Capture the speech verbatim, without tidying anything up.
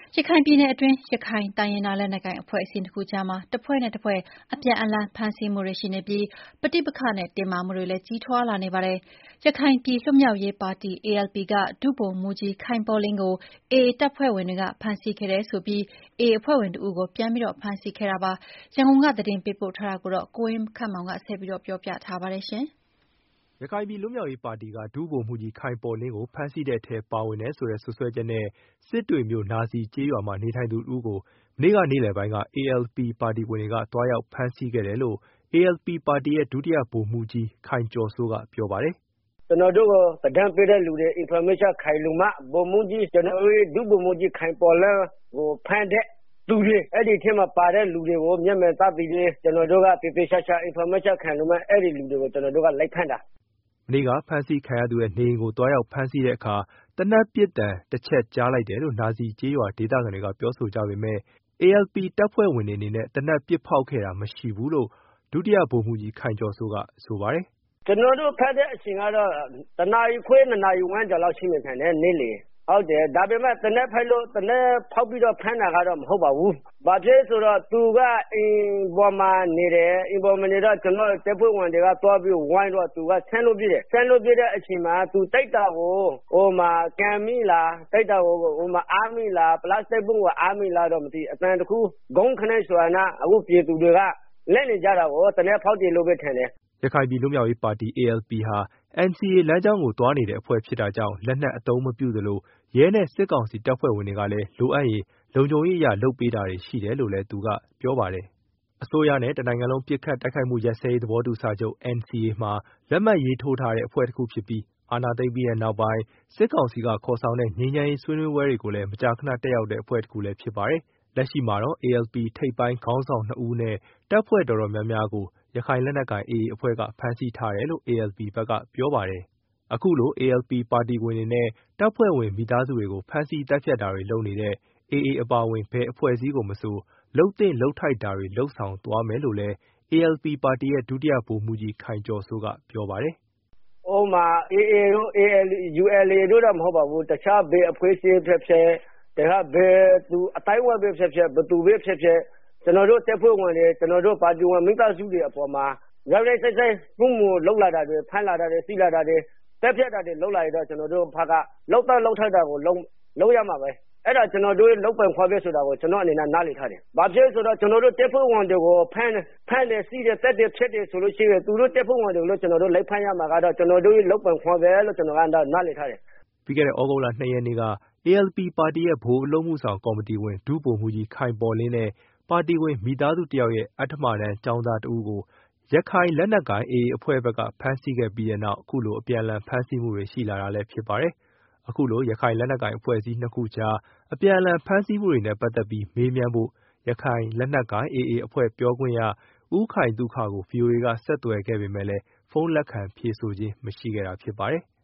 ရခိုင်ပြည်နယ်အတွင်းရခိုင်တိုင်းရင်းသားလက်နက်ကိုင်အဖွဲ့အစည်းနှစ်ခုကြားမှာတစ်ဖွဲ့နဲ့တစ်ဖွဲ့အပြန်အလှန်ဖမ်းဆီးမှုတွေရှိနေပြီးပဋိပက္ခနဲ့တင်းမာမှုတွေလည်းကြီးထွားလာနေပါတယ်။ရခိုင်ပြည်လွတ်မြောက်ရေးပါတီ A L P ကဒုဗိုလ်မှူးကြီးခိုင်ပေါ်လင်းကို A A တပ်ဖွဲ့ဝင်တွေကဖမ်းဆီးခဲ့တယ်ဆိုပြီး A A အဖွဲ့ဝင်တစ်ဦးကိုပြန်ပြီးဖမ်းဆီးခဲ့တာပါ။ရန်ကုန်ကသတင်းပေးပို့ထားတာကိုကိုဝင်းခန့်မောင်ကဆက်ပြီးပြောပြထားပါတယ်။ရခိုင်ပြည်လွတ်မြောက်ရေးပါတီကဒုဗိုလ်မှူးကြီးခိုင်ပေါ်လင်းကိုဖမ်းဆီးတဲ့အထဲပါဝင်တယ်ဆိုတဲ့စွပ်စွဲချက်နဲ့စစ်တွေမြို့နာစီကျေးရွာမှာနေထိုင်သူတစ်ဦးကိုမနေ့ကနေ့လယ်ပိုင်းက A L P ပါတီဝင်တွေကသွားရောက်ဖမ်းဆီးခဲ့တယ်လို့ A L P ပါတီရဲ့ဒုတိယဗိုလ်မှူးကြီးခိုင်ကျော်စိုးကပြောပါတယ်။ “ကျွန်တော်တို့ကိုသတင်းပေးတဲ့လူတွေ information ခိုင်လုံမှဗိုလ်မှူးကြီးကျွန်တော်တို့ဒုဗိုလ်မှူးကြီးခိုင်ပေါ်လင်းကိုဖမ်းတဲ့လူတွေအဲ့ဒီထဲမှာပါတဲ့လူတွေကိုမျက်မြင်သက်သေတွေကျွန်တော်တို့ကတေတေချာချာ information ခိုင်လုံမှအဲ့ဒီလူတွေကိုကျွန်တော်တို့ကလိုက်ဖမ်းတာမနေ့ကဖမ်းဆီးခံရသူရဲ့နေအိမ်ကိုသွားရောက်ဖမ်းဆီးတဲ့အခါသေနတ်ပစ်သံတစ်ချက်ကြားလိုက်တယ်လို့နာစီကျေးရွာဒေသခံတွေကပြောဆိုကြပေမဲ့ A L P တပ်ဖွဲ့ဝင်တွေအနေနဲ့သေနတ်ပစ်ဖောက်ခဲ့တာမရှိဘူးလို့ဒုတိယဗိုလ်မှူးကြီးခိုင်ကျော်စိုးကဆိုပါတယ်။ “ကျွန်တော်တို့ဖမ်းတဲ့အချိန်ကတော့တစ်နာရီခွဲနှစ်နာရီဝန်းကျင်လောက်ရှိနေတယ်နေ့လယ်ဟုတ်တယ်ဒါပေမဲ့သေနတ်ဖက်လို့သေနတ်ဖောက်ပြီးတော့ဖမ်းတာကတော့မဟုတ်ပါဘူး။ဘာဖြစ်ဆိုတော့သူကအိမ်ပေါ်မှာနေတယ်အိမ်ပေါ်မှာနေတော့ကျွန်တော်တပ်ဖွဲ့ဝင်တွေကသွားပြီးဝိုင်းတော့သူကဆင်းလို့ပြတယ်ဆင်းလို့ပြတဲ့အချိန်မှာသူတိုက်တာကိုဟိုမှာကန်မိလားတိုက်တာကိုဟိုမှာအားမိလားပလတ်စတစ်ပုံးကိုအားမိလားတော့မသိအတန်တခုဂုံးခနဲ့ဆိုရင်အခုပြည်သူတွေကလက်နေကြတာကိုသေနတ်ဖောက်တယ်လို့ပဲထင်တယ်ရခိုင်ပြည်လွတ်မြောက်ရေးပါတီ A L P ဟာ N C A လမ်းကြောင်းကိုသွားနေတဲ့အဖွဲ့ဖြစ်တာကြောင့်လက်နက်အသုံးမပြုသလိုရဲနဲ့စစ်ကောင်စီတပ်ဖွဲ့ဝင်တွေကလည်းလိုအပ်ရင်လုံခြုံရေးအရလုပ်ပေးတာတွေရှိတယ်လို့လည်းသူကပြောပါတယ်။အစိုးရနဲ့တနိုင်ငံလုံးပစ်ခတ်တိုက်ခိုက်မှုရပ်စဲရေးသဘောတူစာချုပ် N C A မှာလက်မှတ်ရေးထိုးထားတဲ့အဖွဲ့တစ်ခုဖြစ်ပြီးအာဏာသိမ်းပြီးတဲ့နောက်ပိုင်းစစ်ကောင်စီကခေါ်ဆောင်တဲ့ငြိမ်းချမ်းရေးဆွေးနွေးပွဲတွေကိုလည်းမကြာခဏတက်ရောက်တဲ့အဖွဲ့တစ်ခုလည်းဖြစ်ပါတယ်။လက်ရှိမှာတော့ A L P ထိပ်ပိုင်းခေါင်းဆောင်နှစ်ဦးနဲ့တပ်ဖွဲ့တော်တော်များများကိုရခိုင်လက်နက်ကိုင် A A အဖွဲ့ကဖမ်းဆီးထားတယ်လို့ A L P ဘက်ကပြောပါတယ်။အခုလို A L P ပါတီဝင်တွေနဲ့တပ်ဖွဲ့ဝင်မိသားစုတွေကိုဖမ်းဆီးသတ်ဖြတ်တာတွေလုပ်နေတဲ့ A A အပါအဝင်ဘယ်အဖွဲ့အစည်းကိုမဆိုလုပ်သင့်လုပ်ထိုက်တာတွေလုပ်ဆောင်သွားမယ်လို့လည်း A L P ပါတီရဲ့ဒုတိယဗိုလ်မှူးကြီးခိုင်ကျော်စိုးကပြောပါတယ်။ “ဟိုမှာ A A တို့ U L A တို့တော့မဟုတ်ပါဘူးတခြားဘယ်အဖွဲ့အစည်းဖြစ်ဖြစ်တခါဘယ်သူအတိုင်းဝိုင်းပဲဖြစ်ဖြစ်ဘယ်သူပဲဖြစ်ဖြစ်ကျွန်တော်တို့တပ်ဖွဲ့ဝင်တွေကျွန်တော်တို့ပါတီဝင်မိသားစုတွေအပေါ်မှာရောက်တိုင်းဆိုင်ဆိုင်ပုံမှုလောက်လာတာတွေဖမ်းလာတာတွေစီးလာတာတွေတက်ပြတ်တာတွေလောက်လာရတော့ကျွန်တော်တို့ဘက်ကလောက်တော့လောက်ထိုက်တာကိုလုံးလုံးရမှာပဲအဲ့ဒါကျွန်တော်တို့လောက်ပန်ခွာပြဆိုတာကိုကျွန်တော်အနေနဲ့နားလည်ထားတယ်။ဘာဖြစ်ဆိုတော့ကျွန်တော်တို့တပ်ဖွဲ့ဝင်တွေကိုဖမ်းဖမ်းတယ်စီးတယ်တက်တယ်ဖြစ်တယ်ဆိုလို့ရှိရင်သူတို့တပ်ဖွဲ့ဝင်တွေကိုကျွန်တော်တို့လိုက်ဖမ်းရမှာကတော့ကျွန်တော်တို့လောက်ပန်ခွာပဲလို့ကျွန်တော်ကနားလည်ထားတယ်။ပြီးခဲ့တဲ့ဩဂုတ်လနှစ်ရက်နေ့က A L P ပါတီရဲ့ဗဟိုအလုပ်မှုဆောင်ကော်မတီဝင်ဒုဗိုလ်မှူးကြီးခိုင်ပေါ်လင်းနဲ့ပါတီဝင်မိသားစုတစ်ယောက်ရဲ့အဋ္ဌမတန်းကျောင်းသားတစ်ဦးကိုရခိုင်လက်နက်ကိုင် A A အဖွဲ့ဘက်ကဖမ်းဆီးခဲ့ပြီးတဲ့နောက်အခုလိုအပြန်အလှန်ဖမ်းဆီးမှုတွေရှိလာတာလည်းဖြစ်ပါတယ်။အခုလိုရခိုင်လက်နက်ကိုင်အဖွဲ့အစည်းနှစ်ခုကြားအပြန်အလှန်ဖမ်းဆီးမှုတွေနဲ့ပတ်သက်ပြီးမေးမြန်းဖို့ရခိုင်လက်နက်ကိုင် A A အဖွဲ့ပြောခွင့်ရဦးခိုင်သုခကို ဗွီအိုအေကဆက်သွယ်ခဲ့ပေမဲ့လည်းဖုန်းလက်ခံဖြေဆိုခြင်းမရှိခဲ့တာဖြစ်ပါတယ်။